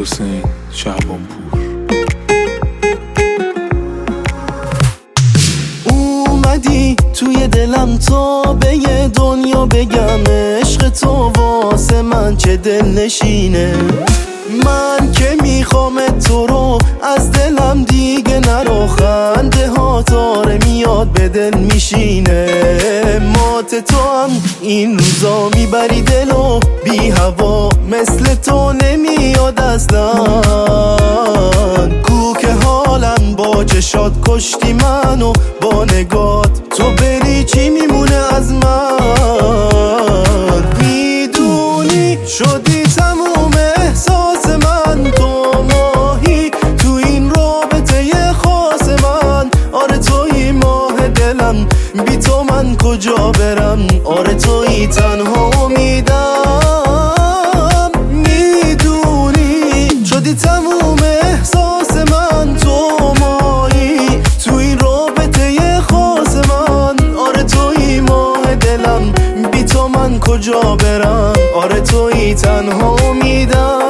حسین شعبانپور. اومدی توی دلم تا به یه دنیا بگم عشق تو واسه من چه دل نشینه. من که میخوام تو رو از دلم دیگه نرو، خنده ها داره میاد به دل میشینه. مات تو هم این روزا میبری دلو، بی هوا مثل تو نمیاد اصلا. کو که حالم با چشات کشتی منو، با نگات تو بری چی میمونه از من. میدونی شدی تموم احساس من، تو ماهی تو این رابطه خاص من. آره توی ماه دلم، بی تو من کجا برم. آره توی تنها امیدم. میدونی شدی تموم احساس من، تو ماهی تو این رابطه خاص من. آره توی ماه دلم، بی تو من کجا برم. آره توی تنها امیدم.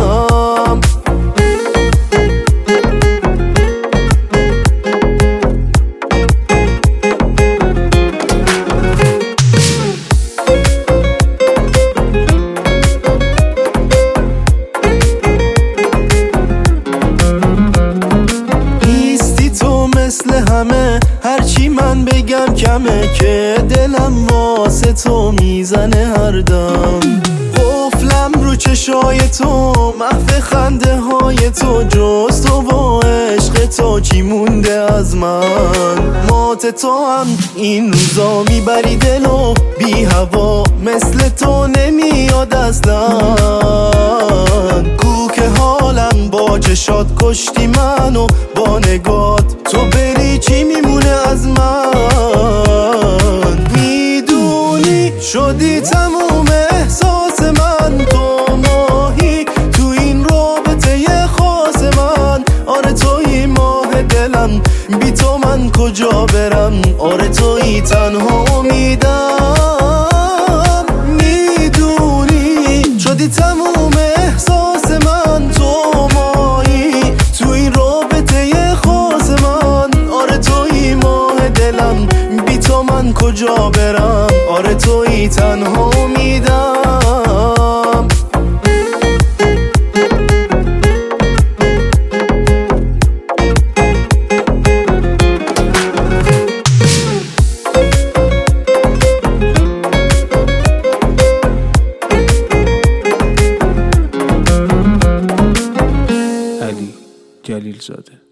نیستی تو مثل همه، هرچی من بگم کمه، که دلم واسه تو میزنه هر دم. قفلم رو چشای تو، محو خنده های تو، جز تو و عشق تو چی مونده از من. مات تو هم این روزا میبری دلو، بی هوا مثل تو نمیاد اصلا. کو که حالم با چشات کشتی منو، با نگات تو بری چی میمونه از من. میدونی شدی تموم احساس من، تو ماهی تو این رابطه خاص من. آره توی ماه دلم، بی تو من کجا برم. آره توی تنها امیدم. میدونی شدی تموم احساس من، تو ماهی تو این رابطه خاص من. آره توی ماه دلم، بی تو من کجا برم. آره توی تنها امیدم. علی جلیل زاده.